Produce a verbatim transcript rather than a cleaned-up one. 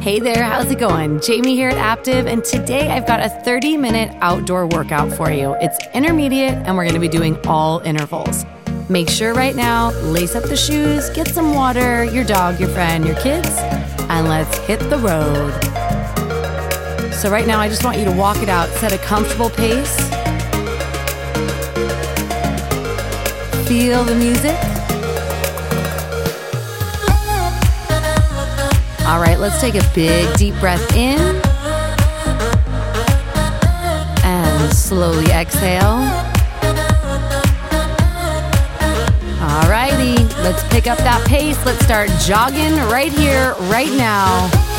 Hey there, how's it going? Jamie here at Aptiv, and today I've got a thirty minute outdoor workout for you. It's intermediate, and we're going to be doing all intervals. Make sure right now, lace up the shoes, get some water, your dog, your friend, your kids, and let's hit the road. So right now, I just want you to walk it out, set a comfortable pace. Feel the music. All right, let's take a big, deep breath in. And slowly exhale. All righty, let's pick up that pace. Let's start jogging right here, right now.